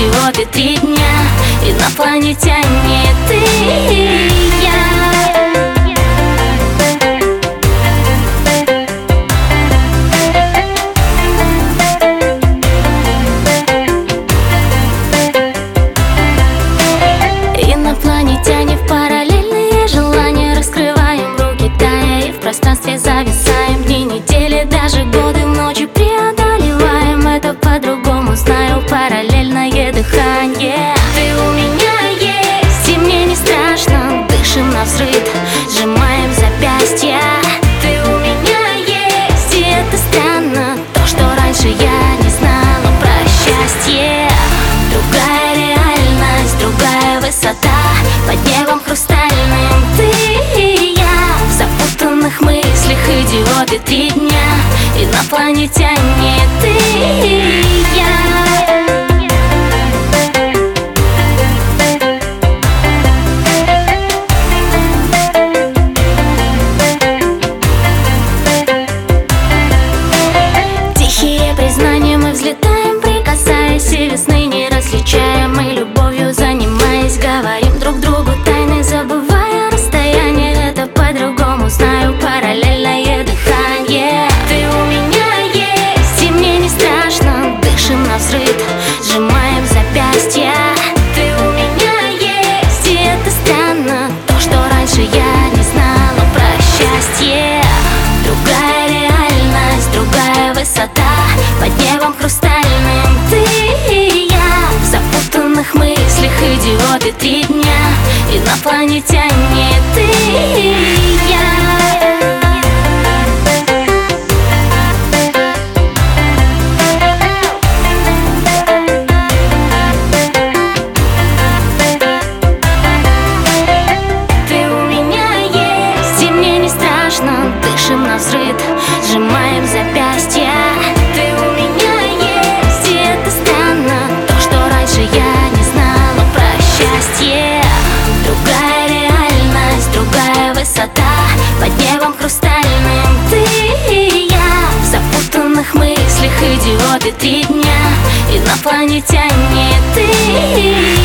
идиоты 3 дня, инопланетяне, ты и я. Инопланетяне в параллельные желания, раскрываем руки, тая и в пространстве зависаем. Дни, недели, даже годы, ночи преодолеваем. Это по-другому, знаю, параллельное дыхание. Ты у меня есть, и мне не страшно. Дышим навзрыд, сжимаем запястья. Ты у меня есть, и это странно, то, что раньше я не знала про счастье. Другая реальность, другая высота, под небом хрустальным ты и я. В запутанных мыслях идиоты 3 дня, инопланетяне, ты и я. Тихие признания, мы взлетаем, прикасаясь, и весны не различаем. Мы любовью занимаясь, говорим друг другу тайны, забывая расстояние. Это по-другому, знаю, параллельное дыхание. Ты у меня есть, и мне не страшно. Дышим навзрыд, сжимаем запястья. Ты у меня есть, и это странно, то, что раньше я не знала про счастье. Другая реальность, другая высота, под небом хрустальным ты и я. В запутанных мыслях идиоты 3 дня, инопланетяне, ты и я. Ты у меня есть, и мне не страшно. Дышим навзрыд, сжимаем запястья. Ты у меня есть, и это странно, то, что раньше я не знала про счастье. Другая реальность, другая высота, под небом хрустальным ты и я. В запутанных мыслях идиоты 3 дня, инопланетяне, ты и я.